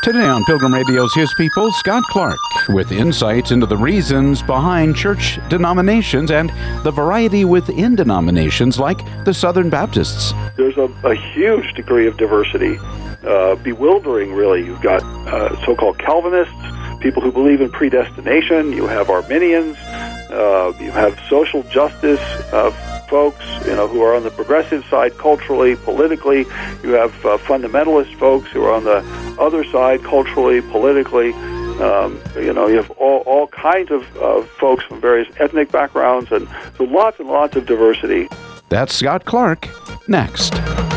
Today on Pilgrim Radio's His People, Scott Clark with insights into the reasons behind church denominations and the variety within denominations like the Southern Baptists. There's a huge degree of diversity, bewildering really. You've got so-called Calvinists, people who believe in predestination. You have Arminians. You have social justice folks, who are on the progressive side culturally, politically. You have fundamentalist folks who are on the other side culturally, politically. You have all kinds of folks from various ethnic backgrounds, and so lots and lots of diversity. That's Scott Clark, next.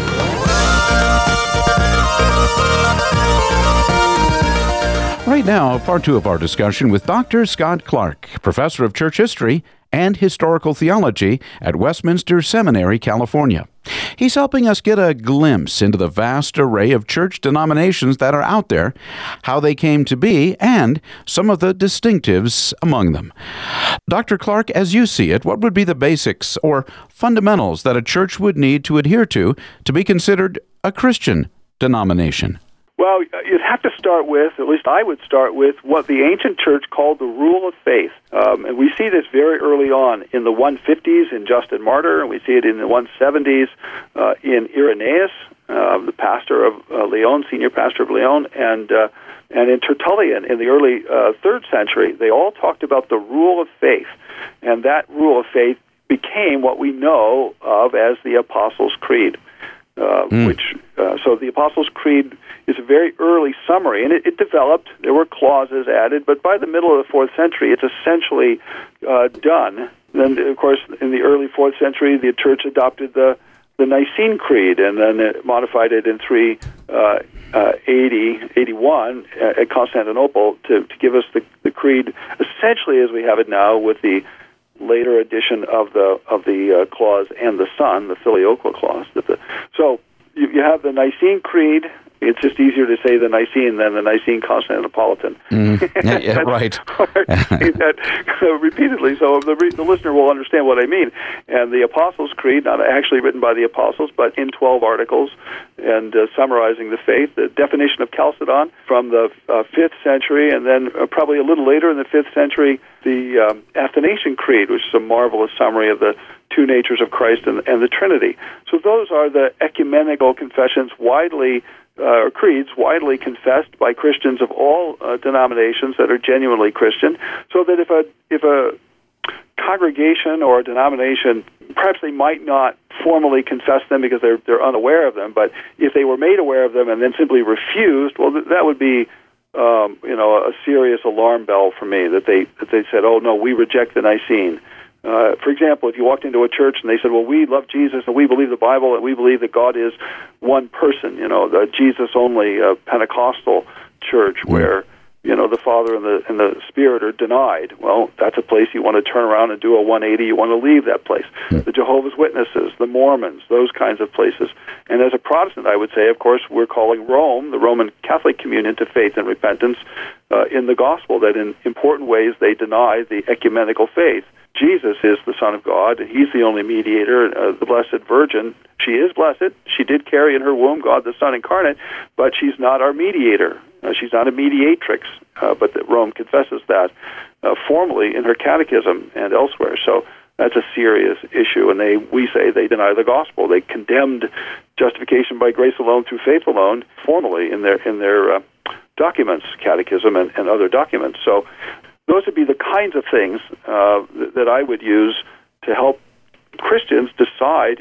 Right now, part two of our discussion with Dr. Scott Clark, professor of church history and historical theology at Westminster Seminary, California. He's helping us get a glimpse into the vast array of church denominations that are out there, how they came to be, and some of the distinctives among them. Dr. Clark, as you see it, what would be the basics or fundamentals that a church would need to adhere to be considered a Christian denomination? Well, you'd have to start with, at least I would start with, what the ancient church called the rule of faith. And we see this very early on in the 150s in Justin Martyr, and we see it in the 170s in Irenaeus, the pastor of Lyon, senior pastor of Lyon, and in Tertullian in the early 3rd century. They all talked about the rule of faith, and that rule of faith became what we know of as the Apostles' Creed. So the Apostles' Creed is a very early summary, and it developed. There were clauses added, but by the middle of the 4th century, it's essentially done. Then, of course, in the early 4th century, the Church adopted the Nicene Creed, and then it modified it in 381 at Constantinople to give us the Creed essentially as we have it now, with the later addition of the clause "and the Son," the Filioque clause. So you have the Nicene Creed. It's just easier to say the Nicene than the Nicene Constantinopolitan. Yeah, right. Say that repeatedly, so the listener will understand what I mean. And the Apostles' Creed, not actually written by the Apostles, but in 12 articles, and summarizing the faith. The definition of Chalcedon from the 5th century, and then probably a little later in the 5th century, the Athanasian Creed, which is a marvelous summary of the two natures of Christ and the Trinity. So those are the ecumenical confessions or creeds widely confessed by Christians of all denominations that are genuinely Christian, so that if a congregation or a denomination, perhaps they might not formally confess them because they're unaware of them, but if they were made aware of them and then simply refused, well, that would be a serious alarm bell for me, that they said, "Oh no, we reject the Nicene." For example, if you walked into a church and they said, "Well, we love Jesus and we believe the Bible and we believe that God is one person," the Jesus-only Pentecostal church where the Father and the Spirit are denied. Well, that's a place you want to turn around and do a 180. You want to leave that place. The Jehovah's Witnesses, the Mormons, those kinds of places. And as a Protestant, I would say, of course, we're calling Rome, the Roman Catholic Communion, to faith and repentance in the gospel, that in important ways they deny the ecumenical faith. Jesus is the Son of God, and He's the only mediator. The Blessed Virgin, she is blessed. She did carry in her womb God the Son incarnate, but she's not our mediator. She's not a mediatrix, but that Rome confesses that formally in her catechism and elsewhere. So that's a serious issue, and we say they deny the gospel. They condemned justification by grace alone through faith alone formally in their documents, catechism and other documents. So those would be the kinds of things that I would use to help Christians decide,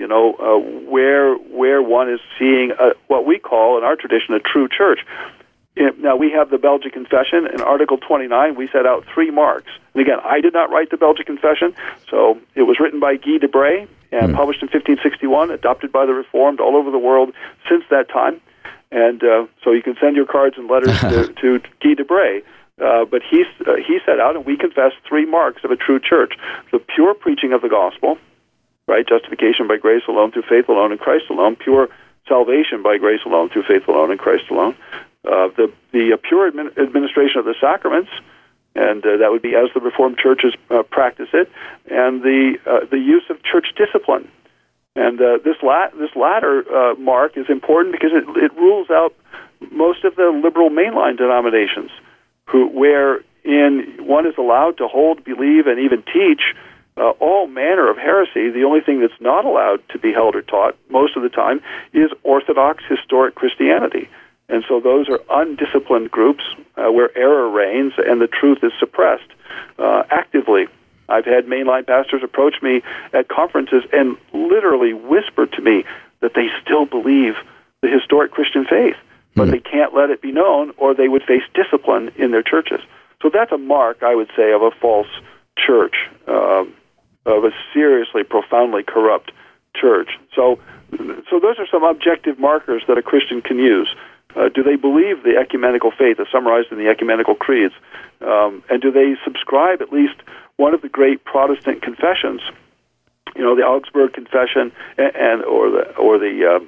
where one is seeing what we call in our tradition a true church. Now, we have the Belgic Confession. In Article 29, we set out 3 marks. And again, I did not write the Belgic Confession, so it was written by Guy de Brès and published in 1561, adopted by the Reformed all over the world since that time. And so you can send your cards and letters to Guy de Brès. But he set out, and we confess 3 marks of a true church: the pure preaching of the gospel, right? Justification by grace alone, through faith alone, in Christ alone. Pure salvation by grace alone, through faith alone, in Christ alone. The pure administration of the sacraments, and that would be as the Reformed churches practice it, and the use of church discipline. And this latter mark is important because it rules out most of the liberal mainline denominations, where one is allowed to hold, believe, and even teach all manner of heresy. The only thing that's not allowed to be held or taught most of the time is Orthodox historic Christianity. And so those are undisciplined groups where error reigns and the truth is suppressed actively. I've had mainline pastors approach me at conferences and literally whisper to me that they still believe the historic Christian faith, but they can't let it be known or they would face discipline in their churches. So that's a mark, I would say, of a false church, of a seriously, profoundly corrupt church. So those are some objective markers that a Christian can use. Do they believe the ecumenical faith as summarized in the ecumenical creeds? And do they subscribe at least one of the great Protestant confessions, the Augsburg Confession or the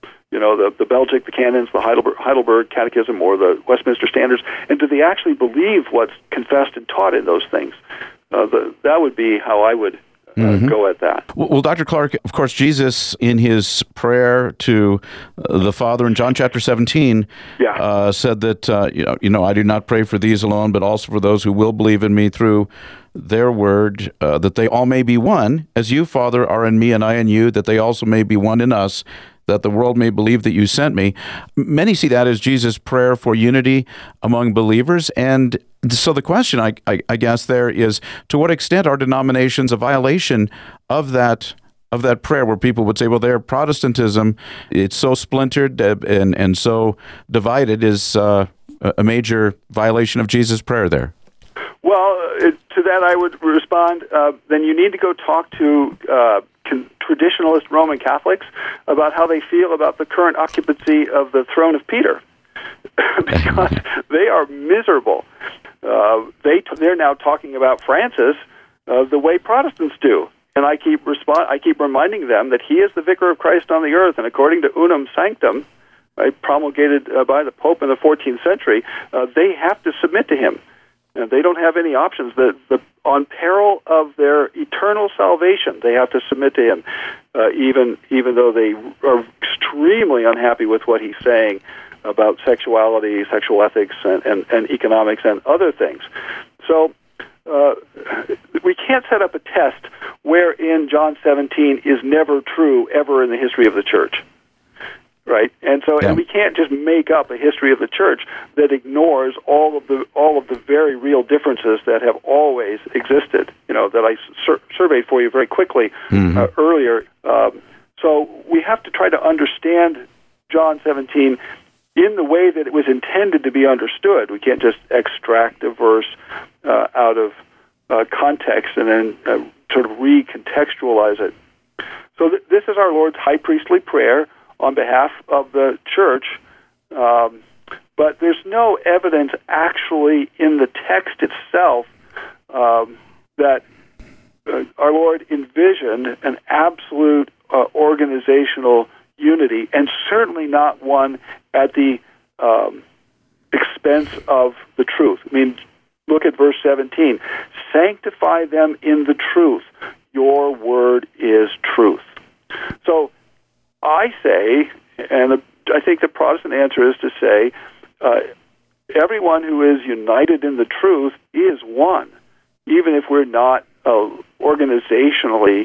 Belgic, the canons, the Heidelberg Catechism, or the Westminster Standards, and do they actually believe what's confessed and taught in those things? That would be how I would go at that. Well, Dr. Clark, of course, Jesus, in his prayer to the Father in John chapter 17, said that, I do not pray for these alone, but also for those who will believe in me through their word, that they all may be one, as you, Father, are in me and I in you, that they also may be one in us, that the world may believe that you sent me. Many see that as Jesus' prayer for unity among believers. And so the question, I guess, there is, to what extent are denominations a violation of that prayer, where people would say, well, their Protestantism, it's so splintered and so divided, is a major violation of Jesus' prayer there? Well, to that I would respond, then you need to go talk to traditionalist Roman Catholics about how they feel about the current occupancy of the throne of Peter, because they are miserable. They're now talking about Francis the way Protestants do, and I keep reminding them that he is the vicar of Christ on the earth, and according to Unum Sanctum, promulgated by the Pope in the 14th century, they have to submit to him. And they don't have any options. On peril of their eternal salvation, they have to submit to him, even though they are extremely unhappy with what he's saying about sexuality, sexual ethics, and economics and other things. So we can't set up a test wherein John 17 is never true ever in the history of the church. Right, and we can't just make up a history of the church that ignores all of the very real differences that have always existed. That I surveyed for you very quickly earlier. So we have to try to understand John 17 in the way that it was intended to be understood. We can't just extract a verse out of context and then sort of recontextualize it. So this is our Lord's high priestly prayer on behalf of the church, but there's no evidence actually in the text itself that our Lord envisioned an absolute organizational unity, and certainly not one at the expense of the truth. I mean, look at verse 17. Sanctify them in the truth. Your word is truth. So I say, and I think the Protestant answer is to say, everyone who is united in the truth is one, even if we're not organizationally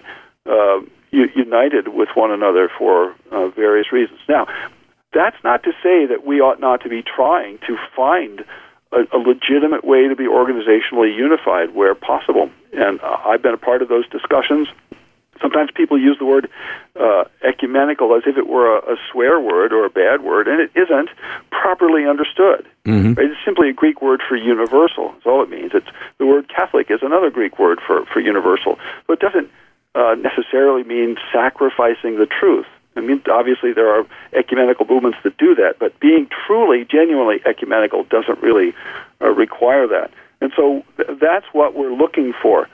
united with one another for various reasons. Now, that's not to say that we ought not to be trying to find a legitimate way to be organizationally unified where possible. And I've been a part of those discussions. Sometimes people use the word ecumenical as if it were a swear word or a bad word, and it isn't properly understood. Right? It's simply a Greek word for universal. That's all it means. The word Catholic is another Greek word for universal. So it doesn't necessarily mean sacrificing the truth. I mean, obviously there are ecumenical movements that do that, but being truly, genuinely ecumenical doesn't really require that. And so that's what we're looking for.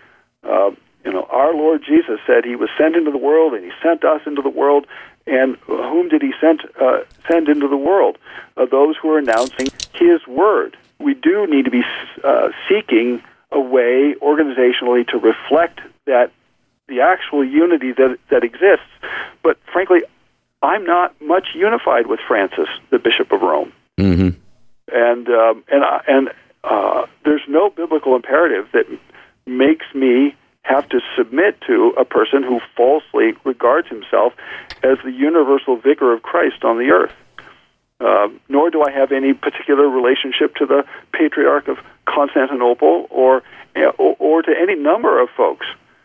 Our Lord Jesus said he was sent into the world, and he sent us into the world. And whom did he send into the world? Those who are announcing his word. We do need to be seeking a way organizationally to reflect that the actual unity that exists. But frankly, I'm not much unified with Francis, the Bishop of Rome. and there's no biblical imperative that makes me have to submit to a person who falsely regards himself as the universal vicar of Christ on the earth. Nor do I have any particular relationship to the Patriarch of Constantinople or to any number of folks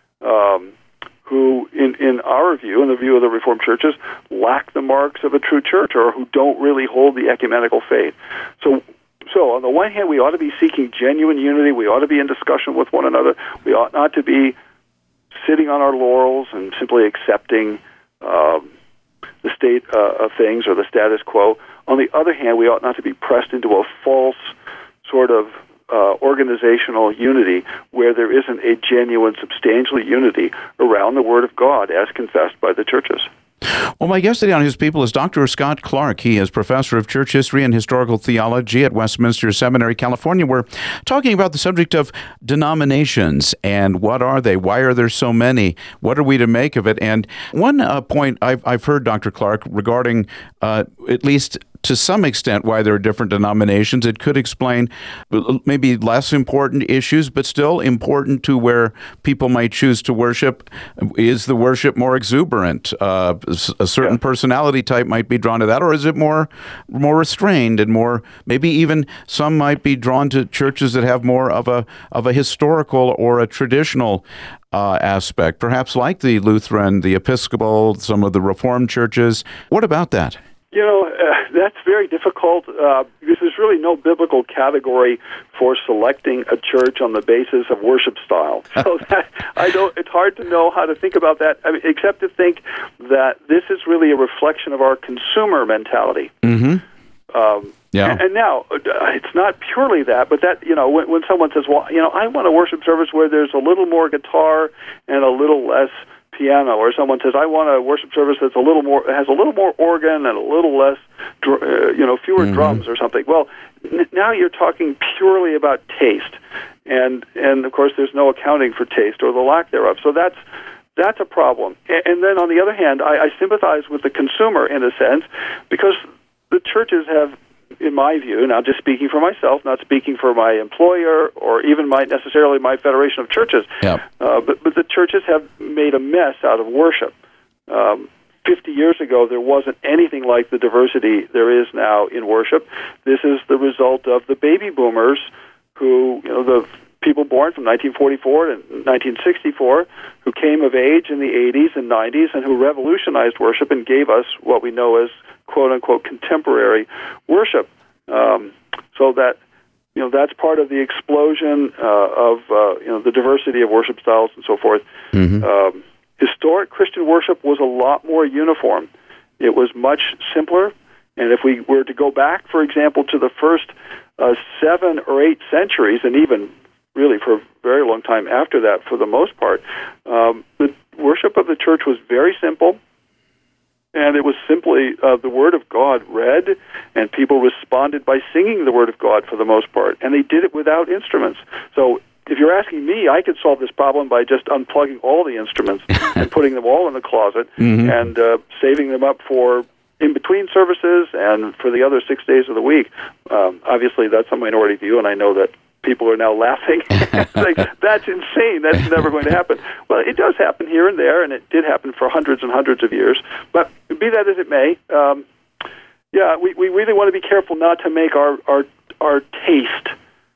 who, in our view, in the view of the Reformed churches, lack the marks of a true church or who don't really hold the ecumenical faith. So on the one hand, we ought to be seeking genuine unity. We ought to be in discussion with one another. We ought not to be sitting on our laurels and simply accepting the state of things or the status quo. On the other hand, we ought not to be pressed into a false sort of organizational unity where there isn't a genuine, substantial unity around the Word of God as confessed by the churches. Well, my guest today on His People is Dr. Scott Clark. He is professor of church history and historical theology at Westminster Seminary, California. We're talking about the subject of denominations and what are they? Why are there so many? What are we to make of it? And one point I've heard, Dr. Clark, regarding at least to some extent why there are different denominations. It could explain maybe less important issues, but still important to where people might choose to worship. Is the worship more exuberant? A certain personality type might be drawn to that, or is it more restrained and more, maybe even some might be drawn to churches that have more of a historical or a traditional aspect, perhaps like the Lutheran, the Episcopal, some of the Reformed churches. What about that? You know, that's very difficult because there's really no biblical category for selecting a church on the basis of worship style. So it's hard to know how to think about that, except to think that this is really a reflection of our consumer mentality. Mm-hmm. And now, it's not purely that, but that, when someone says, well, I want a worship service where there's a little more guitar and a little less piano, or someone says, I want a worship service that's has a little more organ and a little less, fewer drums or something. Well, now you're talking purely about taste, and of course there's no accounting for taste or the lack thereof. So that's a problem. And then on the other hand, I sympathize with the consumer in a sense, because the churches have, in my view, now just speaking for myself, not speaking for my employer or even necessarily my Federation of Churches, but the churches have made a mess out of worship. 50 years ago, there wasn't anything like the diversity there is now in worship. This is the result of the baby boomers who, the people born from 1944 to 1964, who came of age in the 80s and 90s and who revolutionized worship and gave us what we know as quote-unquote contemporary worship. So that, that's part of the explosion of the diversity of worship styles and so forth. Mm-hmm. Historic Christian worship was a lot more uniform. It was much simpler, and if we were to go back, for example, to the first 7 or 8 centuries, and even really for a very long time after that, for the most part, the worship of the church was very simple. And it was simply the Word of God read, and people responded by singing the Word of God for the most part. And they did it without instruments. So if you're asking me, I could solve this problem by just unplugging all the instruments and putting them all in the closet and saving them up for in-between services and for the other 6 days of the week. Obviously, that's a minority view, and I know that people are now laughing. Like, that's insane. That's never going to happen. Well, it does happen here and there, and it did happen for hundreds and hundreds of years. But be that as it may, we really want to be careful not to make our taste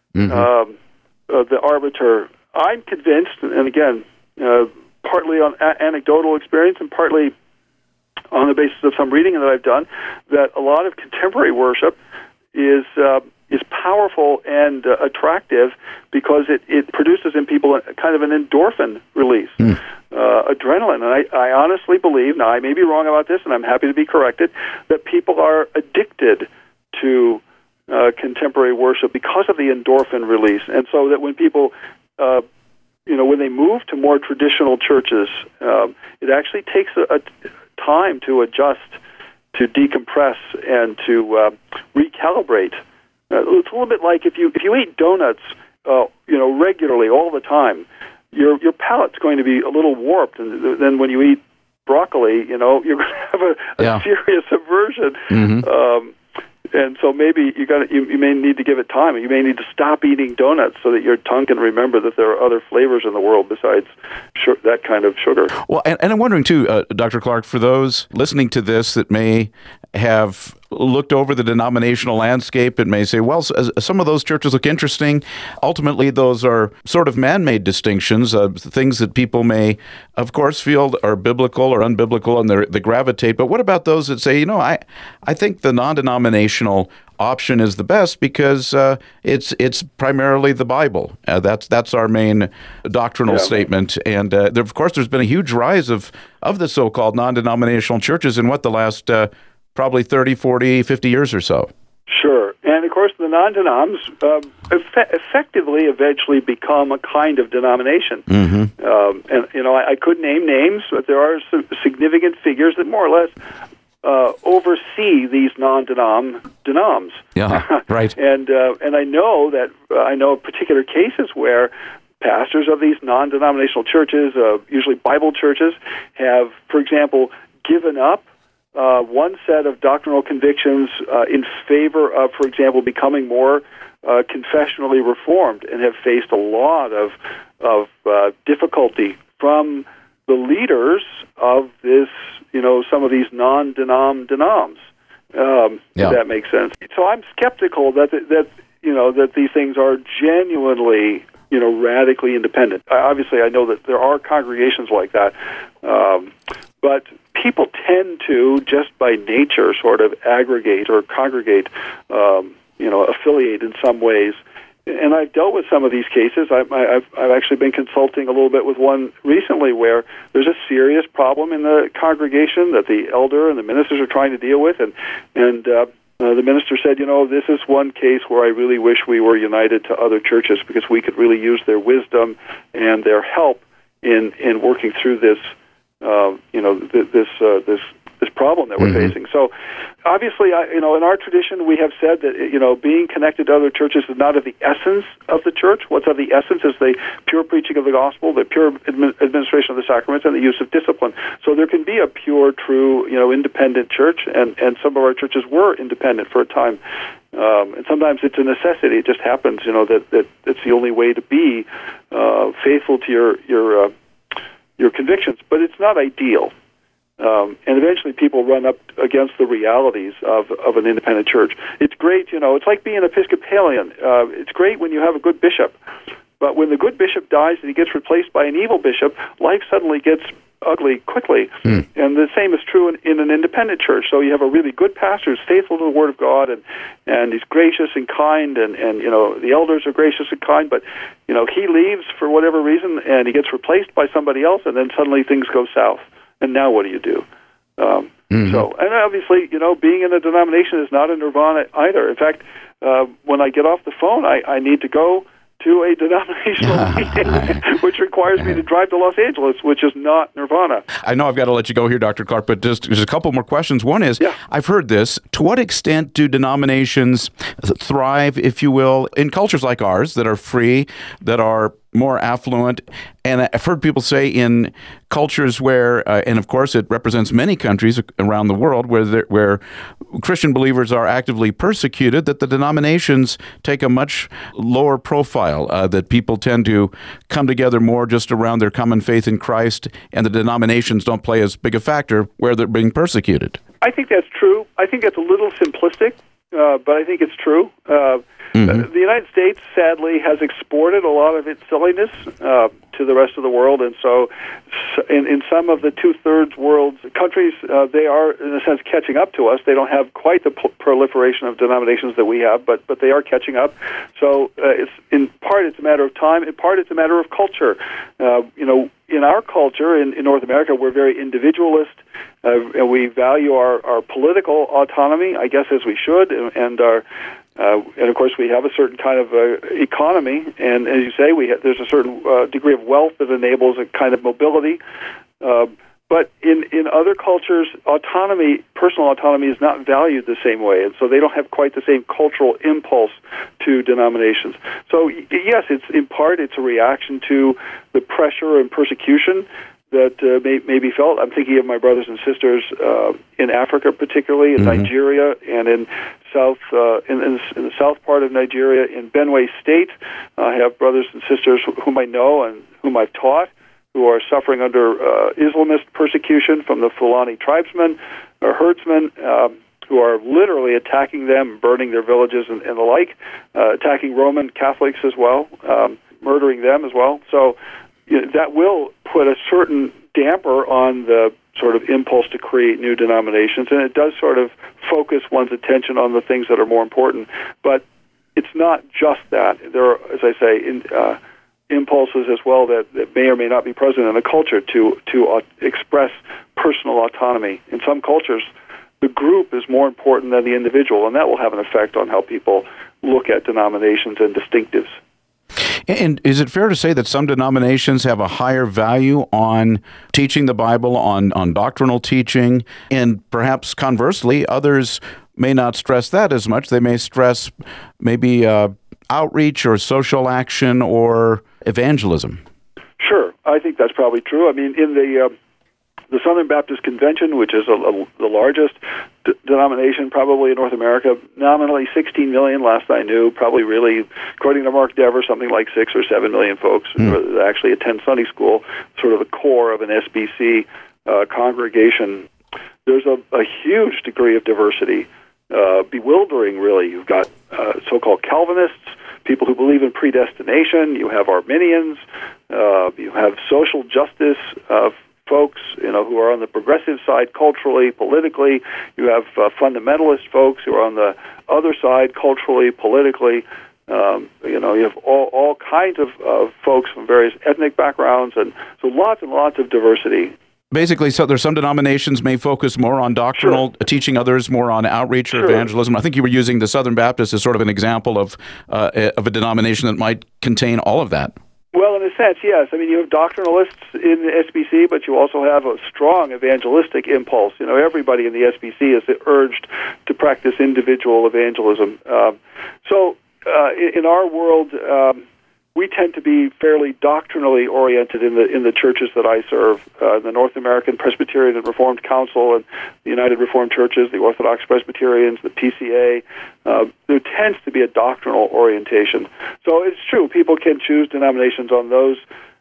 the arbiter. I'm convinced, and again, partly on anecdotal experience and partly on the basis of some reading that I've done, that a lot of contemporary worship is powerful and attractive because it produces in people a kind of an endorphin release, adrenaline. And I honestly believe, now I may be wrong about this, and I'm happy to be corrected, that people are addicted to contemporary worship because of the endorphin release. And so that when people, when they move to more traditional churches, it actually takes a time to adjust, to decompress, and to recalibrate. It's a little bit like if you eat donuts, regularly all the time, your palate's going to be a little warped, and then when you eat broccoli, you're going to have a serious aversion. And so maybe you may need to give it time. You may need to stop eating donuts so that your tongue can remember that there are other flavors in the world besides that kind of sugar. Well, and I'm wondering too, Dr. Clark, for those listening to this that may have looked over the denominational landscape and may say, well, some of those churches look interesting. Ultimately, those are sort of man-made distinctions, things that people may, of course, feel are biblical or unbiblical, and they gravitate. But what about those that say, I think the non-denominational option is the best because it's primarily the Bible. That's our main doctrinal statement. And of course, there's been a huge rise of the so-called non-denominational churches in the last probably 30, 40, 50 years or so. Sure. And, of course, the non-denoms effectively eventually become a kind of denomination. Mm-hmm. And, I could name names, but there are some significant figures that more or less oversee these non-denoms. Yeah, right. And I know of particular cases where pastors of these non-denominational churches, usually Bible churches, have, for example, given up one set of doctrinal convictions in favor of, for example, becoming more confessionally reformed, and have faced a lot of difficulty from the leaders of this, some of these non-denoms. If that makes sense. So I'm skeptical that these things are genuinely, radically independent. Obviously, I know that there are congregations like that, but people tend to, just by nature, sort of aggregate or congregate, affiliate in some ways. And I've dealt with some of these cases. I've actually been consulting a little bit with one recently where there's a serious problem in the congregation that the elder and the ministers are trying to deal with, and the minister said, this is one case where I really wish we were united to other churches because we could really use their wisdom and their help in working through this, this problem that we're facing. So, obviously, in our tradition, we have said that being connected to other churches is not of the essence of the church. What's of the essence is the pure preaching of the gospel, the pure administration of the sacraments, and the use of discipline. So there can be a pure, true, independent church, and some of our churches were independent for a time. And sometimes it's a necessity. It just happens, that it's the only way to be faithful to your convictions. But it's not ideal. And eventually people run up against the realities of an independent church. It's great, it's like being Episcopalian. It's great when you have a good bishop. But when the good bishop dies and he gets replaced by an evil bishop, life suddenly gets ugly quickly. And the same is true in an independent church. So you have a really good pastor who's faithful to the Word of God, and he's gracious and kind, and the elders are gracious and kind, but he leaves for whatever reason, and he gets replaced by somebody else, and then suddenly things go south. And now what do you do? So, and obviously, being in a denomination is not a nirvana either. In fact, when I get off the phone, I need to go to a denominational meeting, which requires me to drive to Los Angeles, which is not nirvana. I know I've got to let you go here, Dr. Clark, but just a couple more questions. One is, I've heard this, to what extent do denominations thrive, if you will, in cultures like ours that are free, that are more affluent, and I've heard people say in cultures where, and of course it represents many countries around the world where Christian believers are actively persecuted, that the denominations take a much lower profile, that people tend to come together more just around their common faith in Christ, and the denominations don't play as big a factor where they're being persecuted. I think that's true. I think that's a little simplistic, but I think it's true. The United States, sadly, has exported a lot of its silliness to the rest of the world, and so in some of the two-thirds world's countries, they are, in a sense, catching up to us. They don't have quite the proliferation of denominations that we have, but they are catching up. So in part it's a matter of time, in part it's a matter of culture. In our culture, in North America, we're very individualist, and we value our political autonomy, I guess, as we should, and of course, we have a certain kind of economy, and as you say, there's a certain degree of wealth that enables a kind of mobility. But in other cultures, personal autonomy is not valued the same way, and so they don't have quite the same cultural impulse to denominations. So yes, it's a reaction to the pressure and persecution that may be felt. I'm thinking of my brothers and sisters in Africa, particularly in Nigeria and in the south part of Nigeria, in Benue State. I have brothers and sisters whom I know and whom I've taught, who are suffering under Islamist persecution from the Fulani tribesmen or herdsmen, who are literally attacking them, burning their villages and the like, attacking Roman Catholics as well, murdering them as well. So that will put a certain damper on the sort of impulse to create new denominations, and it does sort of focus one's attention on the things that are more important. But it's not just that. There are, as I say, impulses as well that may or may not be present in a culture to express personal autonomy. In some cultures, the group is more important than the individual, and that will have an effect on how people look at denominations and distinctives. And is it fair to say that some denominations have a higher value on teaching the Bible, on doctrinal teaching, and perhaps conversely, others may not stress that as much? They may stress maybe outreach or social action or evangelism. Sure, I think that's probably true. I mean, in the Southern Baptist Convention, which is the largest denomination probably in North America, nominally 16 million last I knew, probably really, according to Mark Dever, something like 6 or 7 million folks who actually attend Sunday school, sort of the core of an SBC congregation. There's a huge degree of diversity, bewildering really. You've got so-called Calvinists, people who believe in predestination, you have Arminians, you have social justice folks, who are on the progressive side culturally, politically. You have fundamentalist folks who are on the other side culturally, politically. You have all kinds of folks from various ethnic backgrounds, and so lots and lots of diversity. Basically, so there's some denominations may focus more on doctrinal teaching, others more on outreach or evangelism. I think you were using the Southern Baptist as sort of an example of a denomination that might contain all of that. Well, in a sense, yes. I mean, you have doctrinalists in the SBC, but you also have a strong evangelistic impulse. Everybody in the SBC is urged to practice individual evangelism. In our world, we tend to be fairly doctrinally oriented in the churches that I serve. The North American Presbyterian and Reformed Council and the United Reformed Churches, the Orthodox Presbyterians, the PCA. There tends to be a doctrinal orientation. So it's true, people can choose denominations on those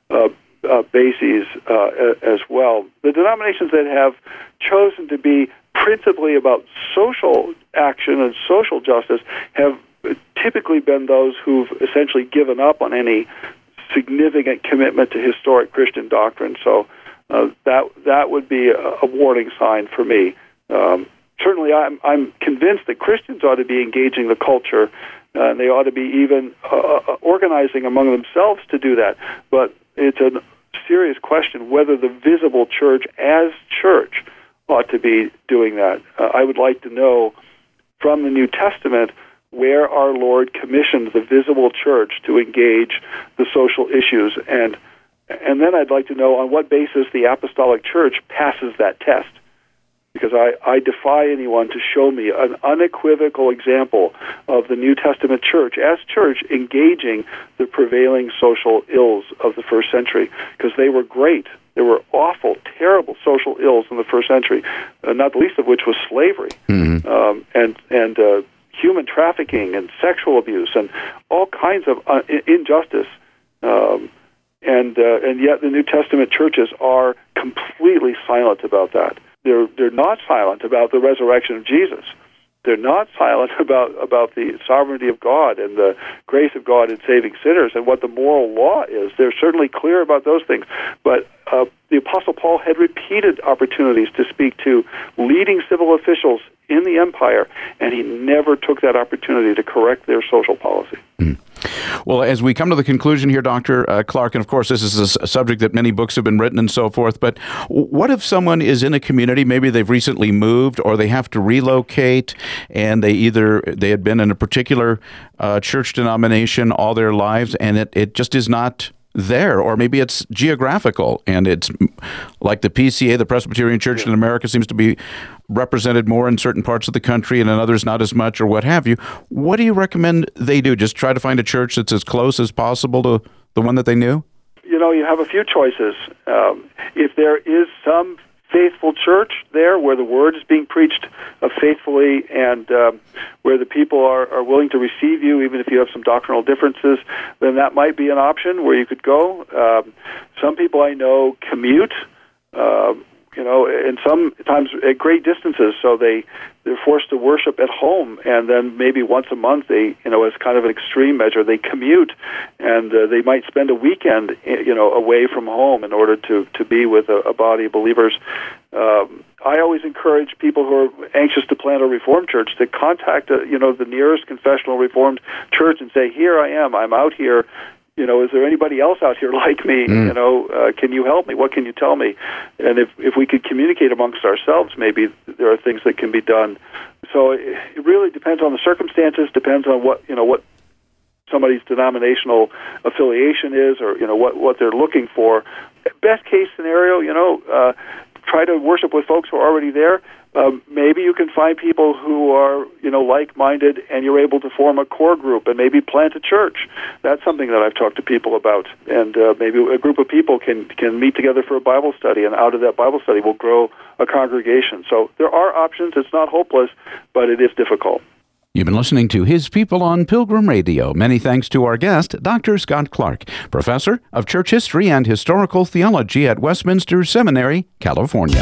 bases as well. The denominations that have chosen to be principally about social action and social justice have typically been those who've essentially given up on any significant commitment to historic Christian doctrine. So that would be a warning sign for me. Certainly, I'm convinced that Christians ought to be engaging the culture, and they ought to be even organizing among themselves to do that. But it's a serious question whether the visible church as church ought to be doing that. I would like to know from the New Testament where our Lord commissioned the visible church to engage the social issues, and then I'd like to know on what basis the apostolic church passes that test. Because I defy anyone to show me an unequivocal example of the New Testament church as church engaging the prevailing social ills of the first century, because they were great. There were awful, terrible social ills in the first century, not the least of which was slavery and human trafficking and sexual abuse and all kinds of injustice. And yet the New Testament churches are completely silent about that. They're not silent about the resurrection of Jesus. They're not silent about the sovereignty of God and the grace of God in saving sinners and what the moral law is. They're certainly clear about those things. But the Apostle Paul had repeated opportunities to speak to leading civil officials in the empire, and he never took that opportunity to correct their social policy. Well, as we come to the conclusion here, Dr. Clark, and of course this is a subject that many books have been written and so forth, but what if someone is in a community, maybe they've recently moved or they have to relocate, and they had been in a particular church denomination all their lives, and it just is not there, or maybe it's geographical, and it's like the PCA, the Presbyterian Church in America, seems to be represented more in certain parts of the country and in others not as much, or what have you. What do you recommend they do? Just try to find a church that's as close as possible to the one that they knew? you have a few choices. If there is some faithful church there where the word is being preached faithfully and where the people are willing to receive you, even if you have some doctrinal differences, then that might be an option where you could go. Some people I know commute, and sometimes at great distances, so they're forced to worship at home, and then maybe once a month they, as kind of an extreme measure, they commute, and they might spend a weekend, away from home in order to be with a body of believers. I always encourage people who are anxious to plant a Reformed church to contact, the nearest confessional Reformed church and say, "Here I am. I'm out here. Is there anybody else out here like me? Can you help me? What can you tell me?" And if we could communicate amongst ourselves, maybe there are things that can be done. So it really depends on the circumstances, depends on what somebody's denominational affiliation is, or what they're looking for. Best case scenario, try to worship with folks who are already there. Maybe you can find people who are, like-minded, and you're able to form a core group and maybe plant a church. That's something that I've talked to people about. And maybe a group of people can meet together for a Bible study, and out of that Bible study will grow a congregation. So there are options. It's not hopeless, but it is difficult. You've been listening to His People on Pilgrim Radio. Many thanks to our guest, Dr. Scott Clark, Professor of Church History and Historical Theology at Westminster Seminary, California.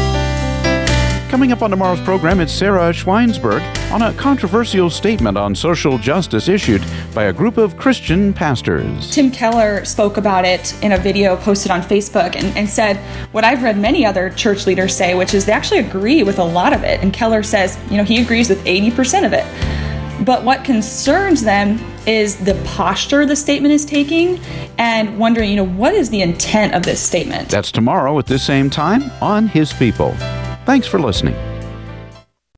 Coming up on tomorrow's program, it's Sarah Schweinsberg on a controversial statement on social justice issued by a group of Christian pastors. Tim Keller spoke about it in a video posted on Facebook and said what I've read many other church leaders say, which is they actually agree with a lot of it. And Keller says, he agrees with 80% of it. But what concerns them is the posture the statement is taking and wondering, what is the intent of this statement? That's tomorrow at this same time on His People. Thanks for listening.